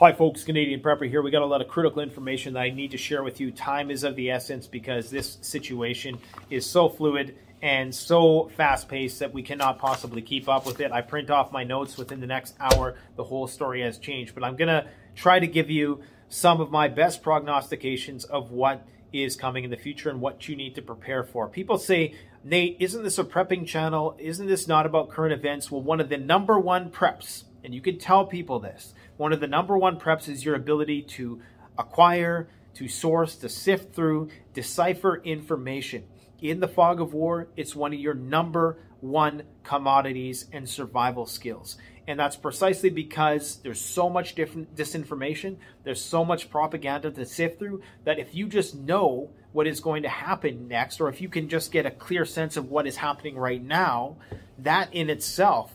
Hi folks, Canadian Prepper here. We got a lot of critical information that I need to share with you. Time is of the essence because this situation is so fluid and so fast-paced that we cannot possibly keep up with it. I print off my notes within the next hour. The whole story has changed, but I'm going to try to give you some of my best prognostications of what is coming in the future and what you need to prepare for. People say, Nate, isn't this a prepping channel? Isn't this not about current events? Well, one of the number one preps, and you can tell people this, one of the number one preps is your ability to acquire, to source, to sift through, decipher information. In the fog of war, it's one of your number one commodities and survival skills. And that's precisely because there's so much different disinformation, there's so much propaganda to sift through, that if you just know what is going to happen next, or if you can just get a clear sense of what is happening right now, that in itself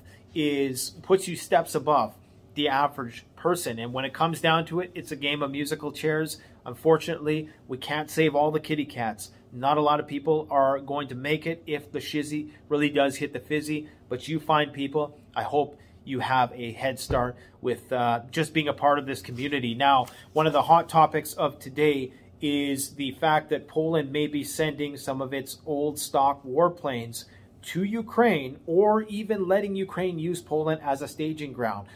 puts you steps above the average person. And when it comes down to it, it's a game of musical chairs. Unfortunately, we can't save all the kitty cats. Not a lot of people are going to make it if the shizzy really does hit the fizzy, but you find people. I hope you have a head start with just being a part of this community. Now, one of the hot topics of today is the fact that Poland may be sending some of its old stock warplanes to Ukraine, or even letting Ukraine use Poland as a staging ground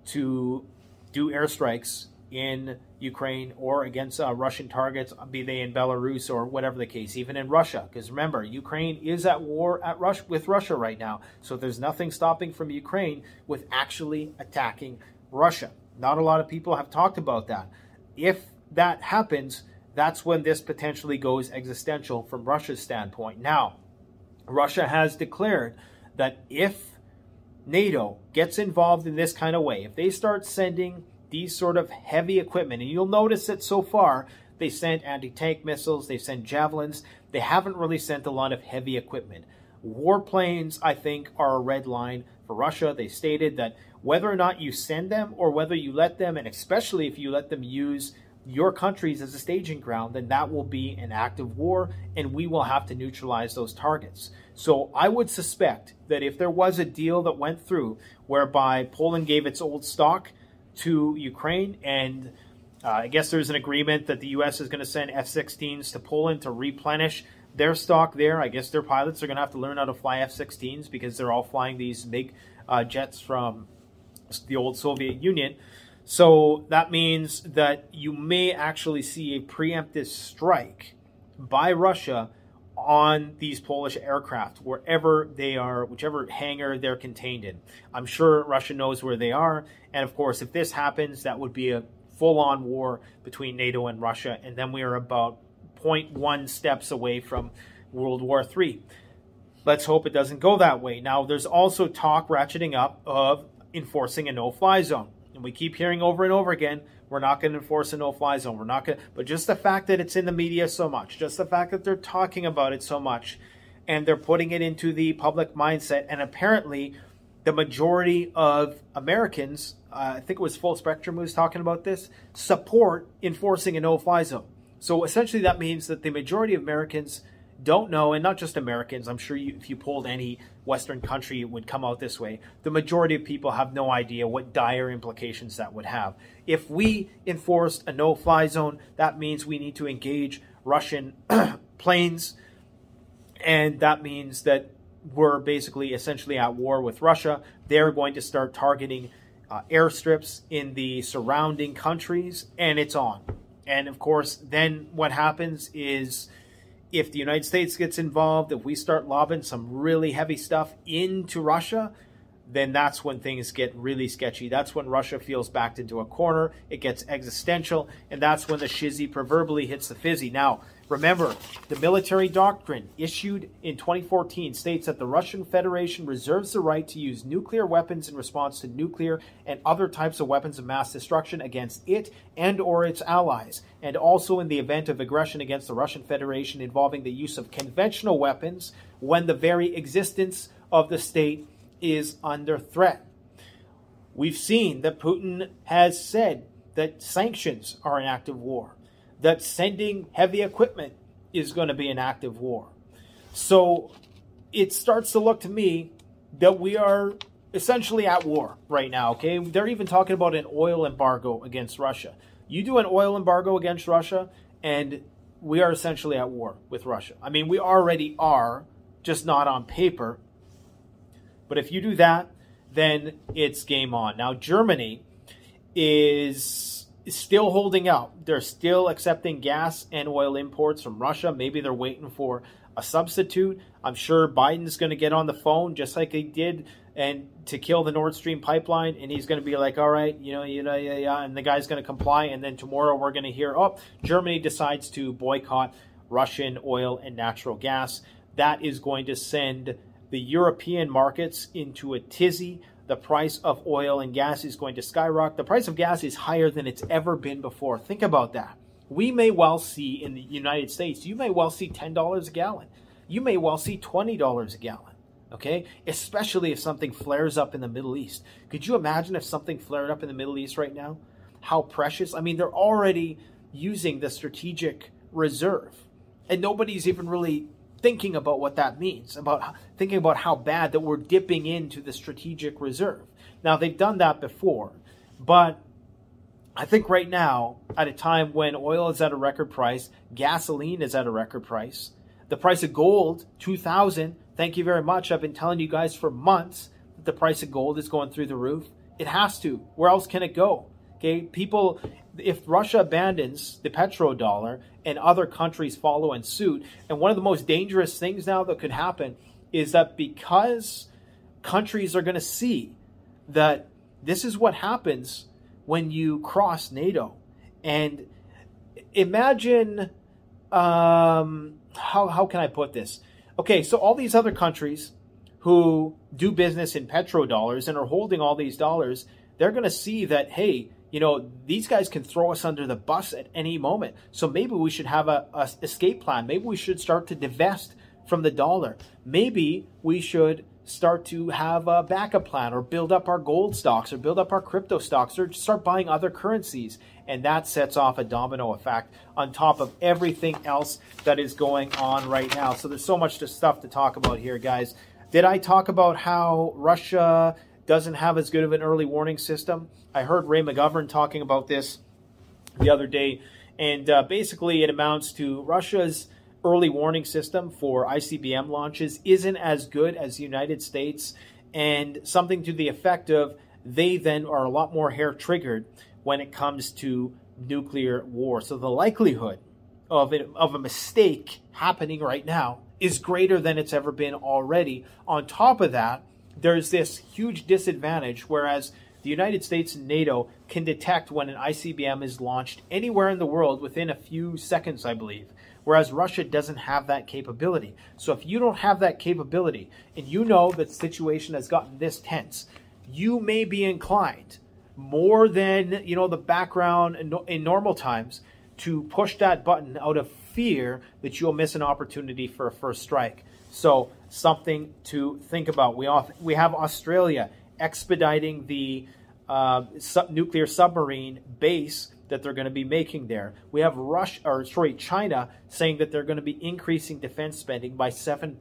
to do airstrikes in Ukraine or against Russian targets, be they in Belarus or whatever the case, even in Russia. Because remember, Ukraine is at war with Russia right now. So there's nothing stopping from Ukraine with actually attacking Russia. Not a lot of people have talked about that. If that happens, that's when this potentially goes existential from Russia's standpoint. Now, Russia has declared that if NATO gets involved in this kind of way, if they start sending these sort of heavy equipment, and you'll notice that so far they sent anti-tank missiles, they sent javelins, they haven't really sent a lot of heavy equipment. Warplanes, I think, are a red line for Russia. They stated that whether or not you send them or whether you let them, and especially if you let them use your countries as a staging ground, then that will be an act of war, and we will have to neutralize those targets. So I would suspect that if there was a deal that went through whereby Poland gave its old stock to Ukraine, and I guess there's an agreement that the U.S. is going to send F-16s to Poland to replenish their stock there. I guess their pilots are going to have to learn how to fly F-16s because they're all flying these big jets from the old Soviet Union. So that means that you may actually see a preemptive strike by Russia on these Polish aircraft, wherever they are, whichever hangar they're contained in. I'm sure Russia knows where they are. And of course, if this happens, that would be a full-on war between NATO and Russia. And then we are about 0.1 steps away from World War III. Let's hope it doesn't go that way. Now, there's also talk ratcheting up of enforcing a no-fly zone. And we keep hearing over and over again, we're not going to enforce a no-fly zone. We're not going to, but just the fact that it's in the media so much, just the fact that they're talking about it so much, and they're putting it into the public mindset, and apparently the majority of Americans, I think it was Full Spectrum who was talking about this, support enforcing a no-fly zone. So essentially that means that the majority of Americans don't know, and not just Americans, I'm sure if you polled any Western country, it would come out this way. The majority of people have no idea what dire implications that would have. If we enforced a no-fly zone, that means we need to engage Russian planes, and that means that we're basically essentially at war with Russia. They're going to start targeting airstrips in the surrounding countries, and it's on. And of course, then what happens is, if the United States gets involved, if we start lobbing some really heavy stuff into Russia, then that's when things get really sketchy. That's when Russia feels backed into a corner. It gets existential, and that's when the shizzy proverbially hits the fizzy. Now, remember, the military doctrine issued in 2014 states that the Russian Federation reserves the right to use nuclear weapons in response to nuclear and other types of weapons of mass destruction against it and or its allies, and also in the event of aggression against the Russian Federation involving the use of conventional weapons when the very existence of the state is under threat. We've seen that Putin has said that sanctions are an act of war, that sending heavy equipment is going to be an act of war. So it starts to look to me that we are essentially at war right now, okay? They're even talking about an oil embargo against Russia. You do an oil embargo against Russia, and we are essentially at war with Russia. I mean, we already are, just not on paper. But if you do that, then it's game on. Now, Germany is still holding out. They're still accepting gas and oil imports from Russia. Maybe they're waiting for a substitute. I'm sure Biden's going to get on the phone just like he did and to kill the Nord Stream pipeline, and he's going to be like, all right, and the guy's going to comply, and then tomorrow we're going to hear, oh, Germany decides to boycott Russian oil and natural gas. That is going to send the European markets into a tizzy. The price of oil and gas is going to skyrocket. The price of gas is higher than it's ever been before. Think about that. We may well see in the United States, you may well see $10 a gallon. You may well see $20 a gallon. Okay, especially if something flares up in the Middle East. Could you imagine if something flared up in the Middle East right now? How precious. I mean, they're already using the strategic reserve, and nobody's even really thinking about what that means, thinking about how bad that we're dipping into the strategic reserve. Now, they've done that before, but I think right now, at a time when oil is at a record price, gasoline is at a record price, the price of gold, $2,000, thank you very much. I've been telling you guys for months that the price of gold is going through the roof. It has to. Where else can it go? Okay, people, if Russia abandons the petrodollar and other countries follow in suit, and one of the most dangerous things now that could happen is that because countries are going to see that this is what happens when you cross NATO. And imagine, how can I put this? Okay, so all these other countries who do business in petrodollars and are holding all these dollars, they're going to see that, hey, these guys can throw us under the bus at any moment. So maybe we should have a escape plan. Maybe we should start to divest from the dollar. Maybe we should start to have a backup plan or build up our gold stocks or build up our crypto stocks or start buying other currencies. And that sets off a domino effect on top of everything else that is going on right now. So there's so much stuff to talk about here, guys. Did I talk about how Russia doesn't have as good of an early warning system? I heard Ray McGovern talking about this the other day, and basically it amounts to Russia's early warning system for ICBM launches isn't as good as the United States, and something to the effect of they then are a lot more hair-triggered when it comes to nuclear war. So the likelihood of a mistake happening right now is greater than it's ever been already. On top of that, there's this huge disadvantage, whereas the United States and NATO can detect when an ICBM is launched anywhere in the world within a few seconds, I believe, whereas Russia doesn't have that capability. So if you don't have that capability, and you know that the situation has gotten this tense, you may be inclined, more than the background in normal times, to push that button out of fear that you'll miss an opportunity for a first strike. So something to think about. We have Australia expediting the nuclear submarine base that they're going to be making there. We have China saying that they're going to be increasing defense spending by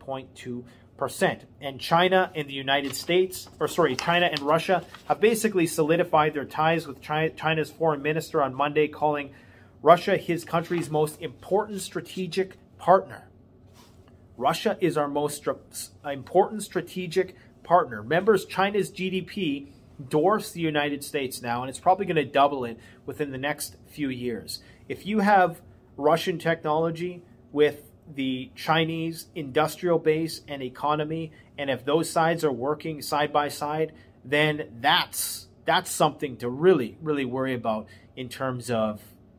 7.2%. And China and the United States, China and Russia have basically solidified their ties with China's foreign minister on Monday, calling Russia his country's most important strategic partner. Russia is our most important strategic partner. Remember, China's GDP dwarfs the United States now, and it's probably going to double it within the next few years. If you have Russian technology with the Chinese industrial base and economy, and if those sides are working side by side, then that's something to really, really worry about in terms of,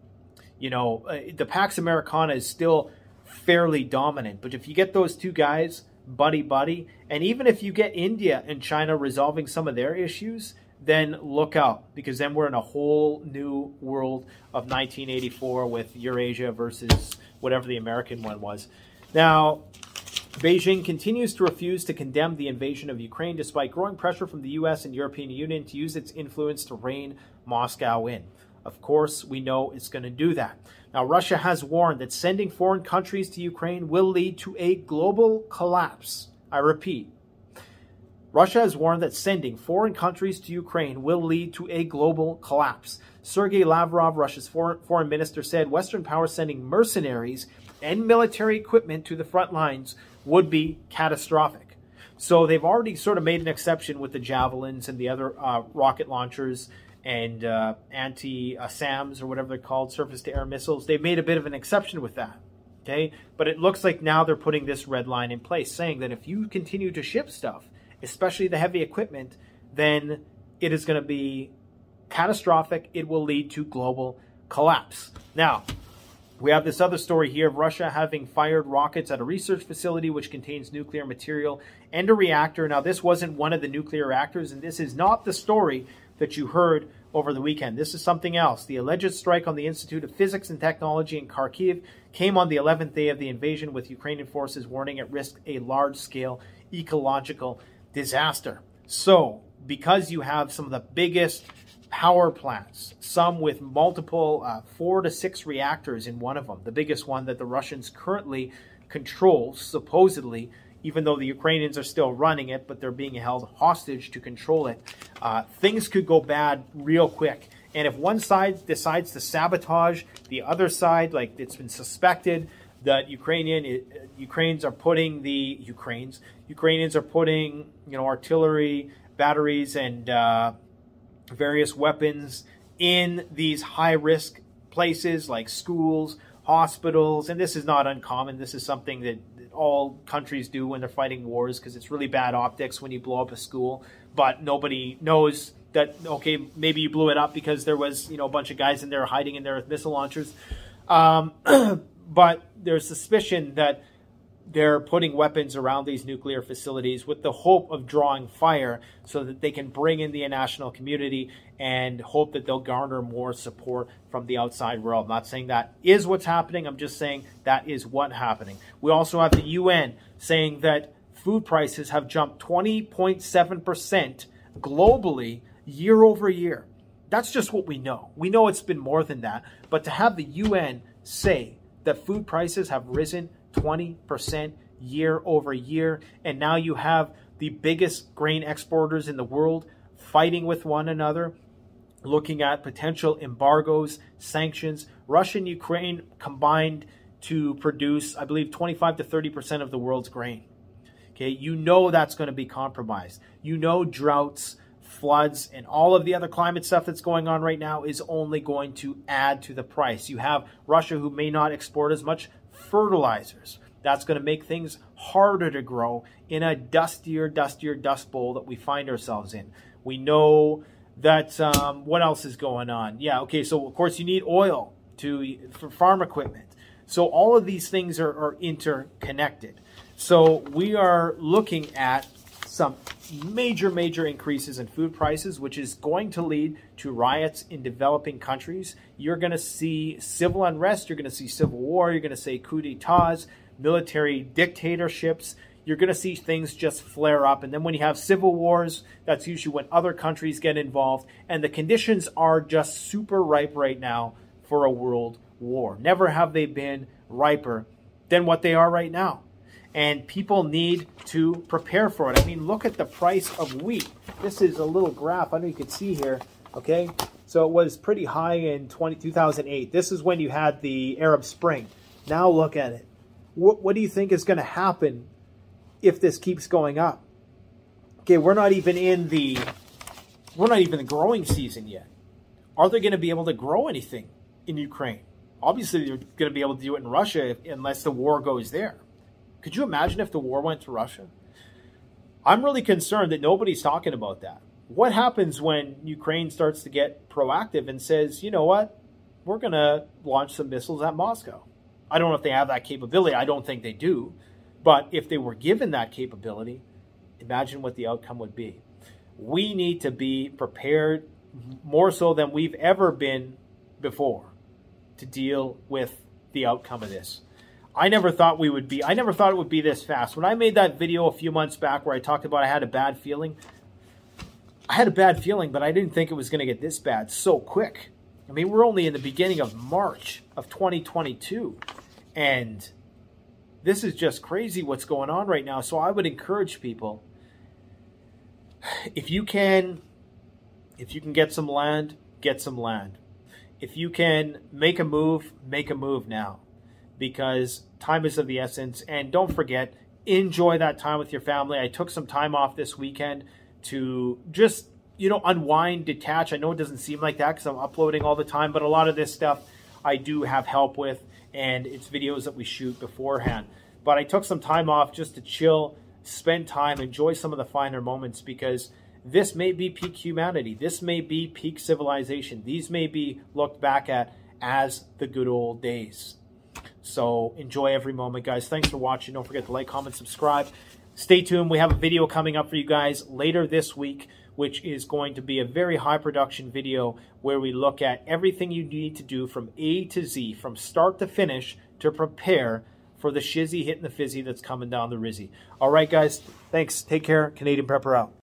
the Pax Americana is still fairly dominant. But if you get those two guys buddy, and even if you get India and China resolving some of their issues, then look out, because then we're in a whole new world of 1984 with Eurasia versus whatever the American one was. Now, Beijing continues to refuse to condemn the invasion of Ukraine despite growing pressure from the US and European Union to use its influence to rein Moscow in. Of course, we know it's going to do that. Now, Russia has warned that sending foreign countries to Ukraine will lead to a global collapse. I repeat, Russia has warned that sending foreign countries to Ukraine will lead to a global collapse. Sergei Lavrov, Russia's foreign minister, said Western powers sending mercenaries and military equipment to the front lines would be catastrophic. So they've already sort of made an exception with the Javelins and the other rocket launchers and anti-SAMs or whatever they're called, surface-to-air missiles. They've made a bit of an exception with that. Okay, but it looks like now they're putting this red line in place, saying that if you continue to ship stuff, especially the heavy equipment, then it is going to be catastrophic. It will lead to global collapse. Now, we have this other story here of Russia having fired rockets at a research facility which contains nuclear material and a reactor. Now, this wasn't one of the nuclear reactors, and this is not the story that you heard over the weekend. This is something else. The alleged strike on the Institute of Physics and Technology in Kharkiv came on the 11th day of the invasion, with Ukrainian forces warning it risked a large-scale ecological disaster. So, because you have some of the biggest power plants, some with multiple 4 to 6 reactors in one of them, the biggest one that the Russians currently control, supposedly, even though the Ukrainians are still running it, but they're being held hostage to control it, things could go bad real quick. And if one side decides to sabotage the other side, like it's been suspected that Ukrainians are putting artillery batteries and various weapons in these high-risk places like schools, hospitals, and this is not uncommon. This is something that all countries do when they're fighting wars, because it's really bad optics when you blow up a school, but nobody knows that, okay, maybe you blew it up because there was, a bunch of guys in there hiding in there with missile launchers. But there's suspicion that they're putting weapons around these nuclear facilities with the hope of drawing fire so that they can bring in the international community and hope that they'll garner more support from the outside world. I'm not saying that is what's happening. I'm just saying that is what's happening. We also have the UN saying that food prices have jumped 20.7% globally year over year. That's just what we know. We know it's been more than that. But to have the UN say that food prices have risen 20% year over year, and now you have the biggest grain exporters in the world fighting with one another, looking at potential embargoes, sanctions. Russia and Ukraine combined to produce, I believe, 25 to 30% of the world's grain. Okay, you know that's going to be compromised. You know droughts, floods, and all of the other climate stuff that's going on right now is only going to add to the price. You have Russia, who may not export as much fertilizers. That's going to make things harder to grow in a dustier dust bowl that we find ourselves in. We know that, what else is going on? Yeah, okay, so of course you need oil for farm equipment. So all of these things are interconnected. So we are looking at some major increases in food prices, which is going to lead to riots in developing countries. You're going to see civil unrest. You're going to see civil war. You're going to see coups d'etats, military dictatorships. You're going to see things just flare up. And then when you have civil wars, that's usually when other countries get involved. And the conditions are just super ripe right now for a world war. Never have they been riper than what they are right now. And people need to prepare for it. I mean, look at the price of wheat. This is a little graph. I know you can see here, okay? So it was pretty high in 2008. This is when you had the Arab Spring. Now look at it. What do you think is going to happen if this keeps going up? Okay, we're not even in the growing season yet. Are they going to be able to grow anything in Ukraine? Obviously, they're going to be able to do it in Russia unless the war goes there. Could you imagine if the war went to Russia? I'm really concerned that nobody's talking about that. What happens when Ukraine starts to get proactive and says, you know what, we're going to launch some missiles at Moscow? I don't know if they have that capability. I don't think they do. But if they were given that capability, imagine what the outcome would be. We need to be prepared more so than we've ever been before to deal with the outcome of this. I never thought it would be this fast. When I made that video a few months back where I talked about I had a bad feeling, but I didn't think it was going to get this bad so quick. I mean, we're only in the beginning of March of 2022, and this is just crazy what's going on right now. So I would encourage people If you can get some land, get some land. If you can make a move now, because time is of the essence. And don't forget, enjoy that time with your family. I took some time off this weekend to just, unwind, detach. I know it doesn't seem like that because I'm uploading all the time, but a lot of this stuff I do have help with, and it's videos that we shoot beforehand. But I took some time off just to chill, spend time, enjoy some of the finer moments, because this may be peak humanity. This may be peak civilization. These may be looked back at as the good old days. So enjoy every moment, guys. Thanks for watching. Don't forget to like, comment, subscribe. Stay tuned. We have a video coming up for you guys later this week, which is going to be a very high production video where we look at everything you need to do from A to Z, from start to finish, to prepare for the shizzy hitting the fizzy that's coming down the rizzy. All right, guys. Thanks. Take care. Canadian Prepper out.